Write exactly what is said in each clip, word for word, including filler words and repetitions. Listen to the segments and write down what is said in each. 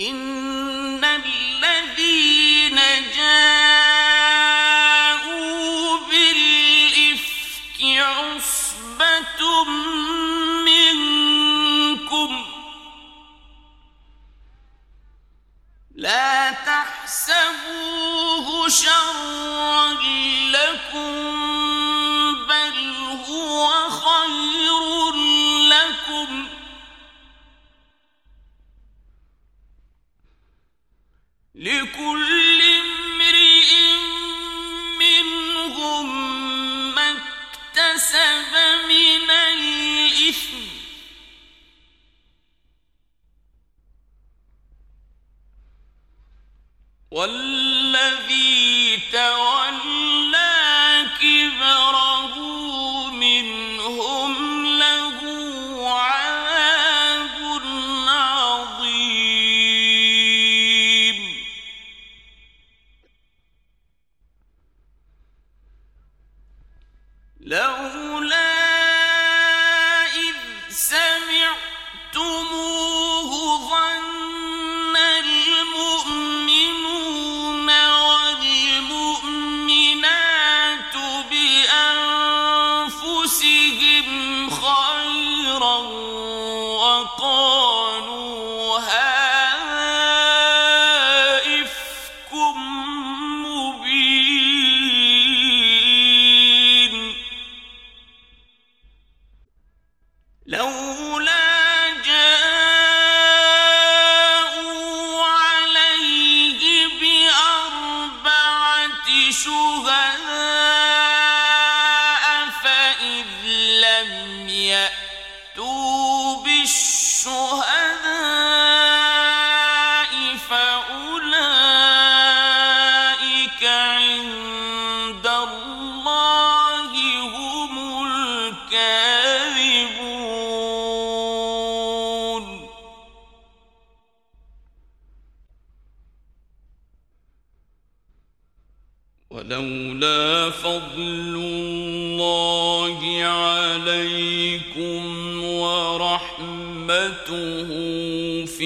إن الذين جاءوا بالإفك عصبة منكم لا تحسبوه شرا لكم بل هو خير لكم لكل امرئ منهم ما اكتسب من الإثم والذي تولى كبره منهم له عذاب عظيم لولا إذ سمعتموه ظن المؤمنون والمؤمنات بأنفسهم خيرا وقالوا هذا إفك مبين لولا جاءوا عليه بأربعة شهداء فإذ لم يأتوا بالشهداء فأولئك عند الله هم الكاذبون ولولا فضل الله عليكم ورحمته في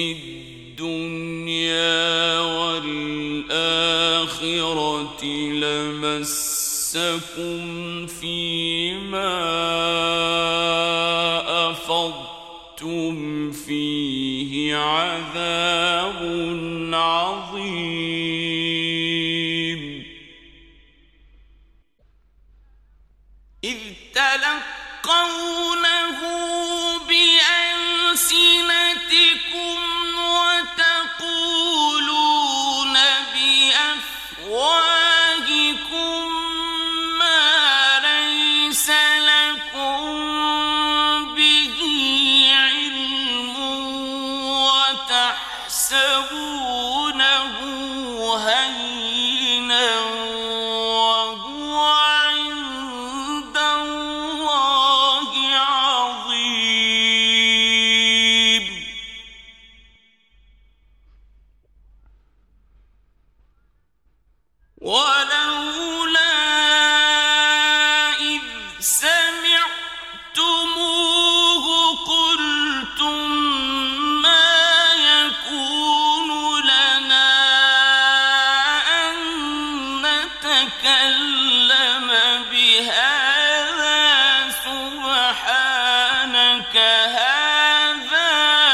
الدنيا والآخرة لمسكم فيما أفضتم فيه عذاب عظيم إذ تلقونه بألسنتكم وتقولون بأفواهكم ما ليس لكم به علم وتحسبونه هينا وهو عند الله عظيم ولولا إذ سمعتموه قلتم ما يكون لنا أن نتكلم بهذا سبحانك هذا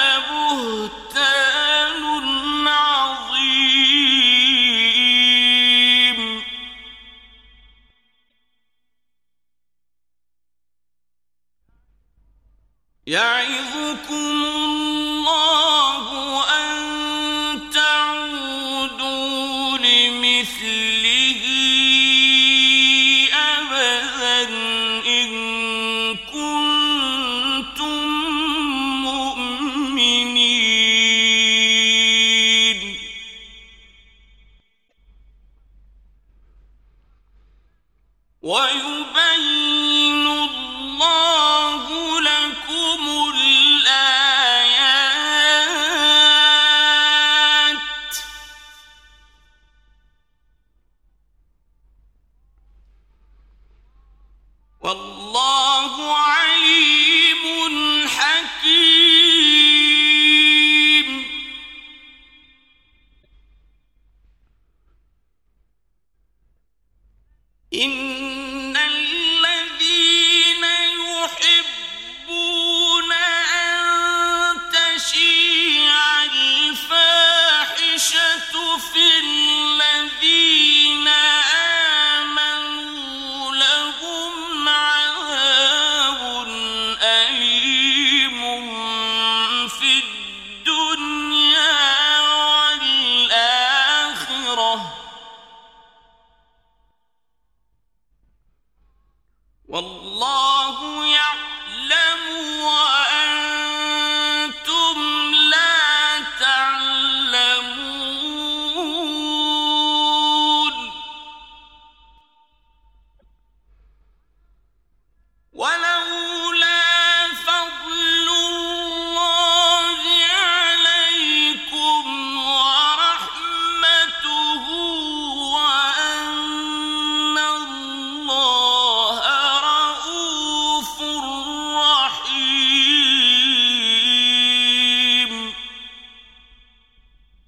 بهتان عظيم يعظكم